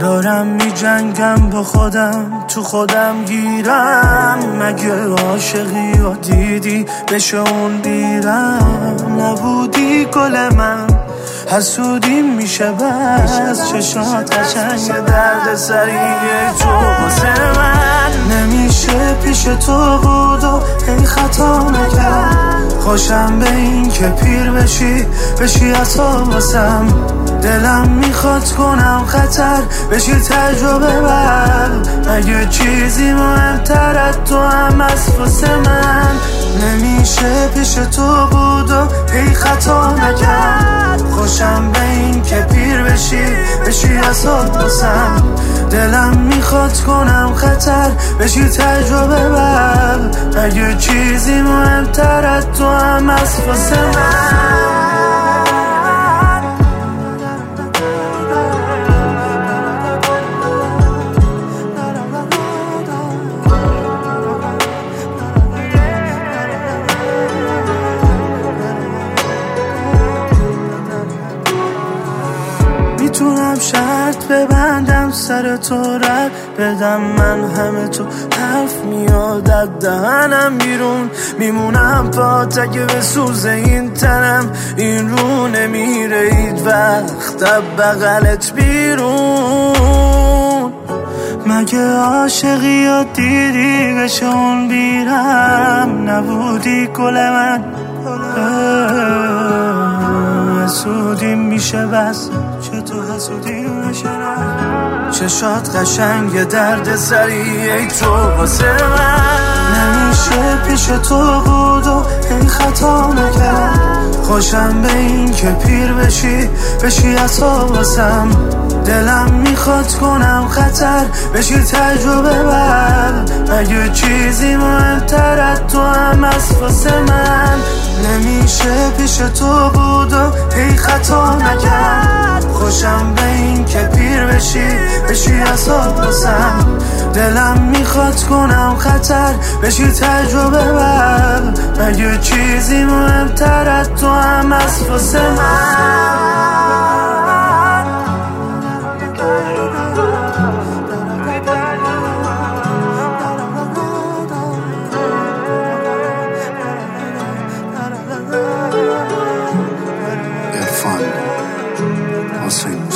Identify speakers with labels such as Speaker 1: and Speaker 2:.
Speaker 1: دارم می جنگم با خودم، تو خودم گیرم. مگه عاشقی و دیدی بشه اون دیرم؟ نبودی گل من حسودی میشه بس. چشات قشنگ درد سریع تو واسه من نمیشه پیش تو بود و هی خطا نکرد. خوشم به این که پیر بشی عطا واسم. دلم میخواد کنم خطر بشی تجربه بر. اگه چیزی مهمتر از تو هم از واسه من نمیشه پیش تو بود و هی خطا نکرد. خوشم به این که پیر بشی عطا واسم. دلم میخواد کنم خطر بشی تجربه بر. اگه چیزی مهمتر از تو هم از واسه من. میتونم شرط ببندم سر تو رد بدم. من همه تو حرف میاد از دهنم بیرون. میمونم پات اگه بسوزه این تنم. این رو نمیره اید وقت بغلت بیرون. مگه عاشقی یا دیدی بشه اون بیرم؟ نبودی گل من حسودی میشه بس. چطور حسودی میشه؟ چشات قشنگ درد سریع تو واسه من نمیشه پیش تو بود و هی خطا نکرد. خوشم به این که پیر بشی عطا واسم. دلم میخواد کنم خطر بشی تجربه بر. اگه چیزی مهمتر از تو هم از واسه من نمیشه پیش تو بود و هی خطا نکرد. خوشم به این که پیر بشی عطا واسم. دلم میخواد کنم خطر بشی تجربه بر. اگه چیزی مهمتر از تو هم از واسه من.
Speaker 2: عرفان حسین